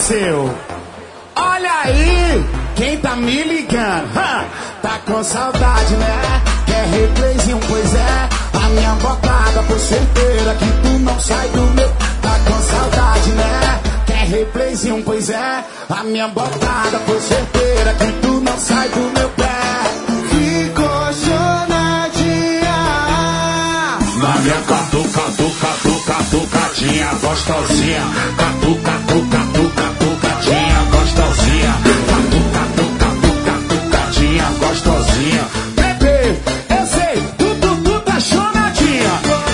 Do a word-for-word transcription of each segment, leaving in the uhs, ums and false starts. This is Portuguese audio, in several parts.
apareceu. Olha aí, quem tá me ligando, ha, tá com saudade, né? Quer replayzinho, pois é. A minha botada foi certeira que tu não sai do meu. Tá com saudade, né? Quer replayzinho, pois é. A minha botada foi certeira que tu não sai do meu pé. Ficou chonadinha na minha catu, catu, catu, catucadinha gostosinha. Catu, catu, catu, catucadinha gostosinha. Catu, catu, catu, catucadinha gostosinha. Bebê, eu sei, tu, tu, tu tá chonadinha.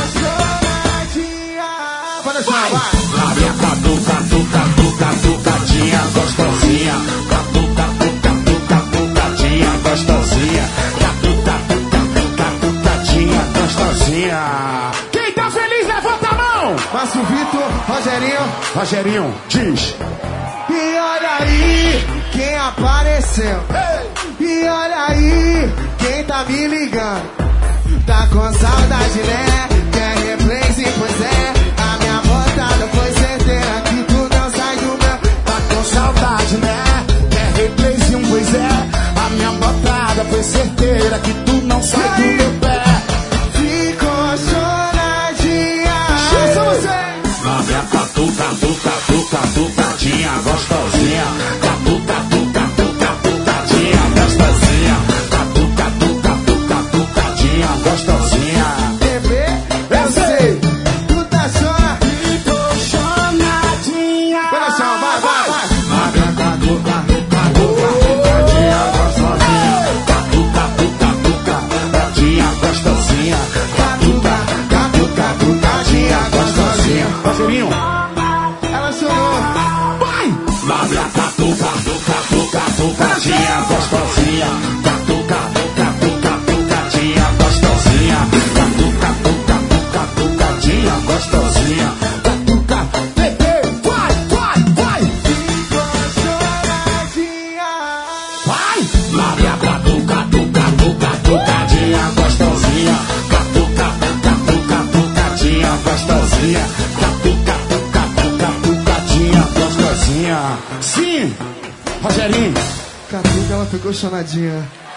Vai deixar, vai. Na minha catu, catu, catu, catucadinha gostosinha. Catu, catu, catu, catucadinha gostosinha. Catu, catu, catu, catucadinha gostosinha. Quem tá feliz, levanta a mão. Márcio Vitor, Rogerinho. Rogerinho, diz. E olha aí, quem apareceu. E olha aí, quem tá me ligando. Tá com saudade, né? Quer replay, sim, pois é. A minha botada foi certeira que tu não sai do meu. Tá com saudade, né? Quer replayzinho, pois é. A minha botada foi certeira que tu não sai do meu pé. Ficou choradinha. Chama você. Na minha catu, catu, catu, catucadinha gostosinha. Catu, catu, catu, catucadinha gostosinha. Catu, catu, catu, catucadinha gostosinha. Bebê, eu sei, tu tá chora. Ficou chonadinha. Vai deixar, vai, vai, vai. Na minha catu, catu, catu, catucadinha gostosinha. Catu, catu, catu, catucadinha gostosinha. Catu, catu, catu, catucadinha gostosinha. Rogerinho, Ela chorou. vai. Na minha catu, catu, catu, catucadinha gostosinha. Catu, catu, catu, catucadinha gostosinha. Catu, catu, catu, catucadinha gostosinha. Catuca, bebê, vai, vai, vai. Ficou choradinha. Vai. Na minha catu, catu, catu, catucadinha gostosinha. Catu, catu, catu, catucadinha gostosinha. Catu, catu, catu, catucadinha gostosinha. Sim, Rogerinho. Catuca, ela ficou chonadinha.